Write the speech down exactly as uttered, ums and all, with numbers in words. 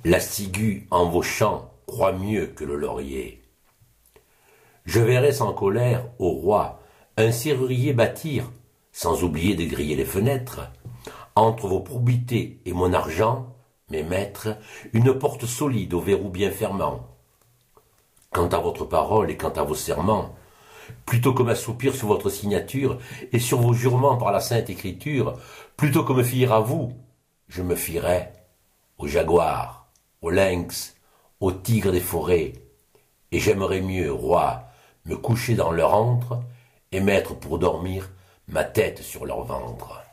La ciguë en vos champs croît mieux que le laurier. Je verrai sans colère, au roi, un serrurier bâtir, sans oublier de griller les fenêtres, entre vos probités et mon argent, mes maîtres, une porte solide au verrou bien fermant. Quant à votre parole et quant à vos serments, plutôt que m'assoupir sur votre signature et sur vos jurements par la sainte écriture, plutôt que me fier à vous, je me fierai au jaguar, au lynx, au tigre des forêts, et j'aimerais mieux, roi, me coucher dans leur antre et mettre pour dormir ma tête sur leur ventre.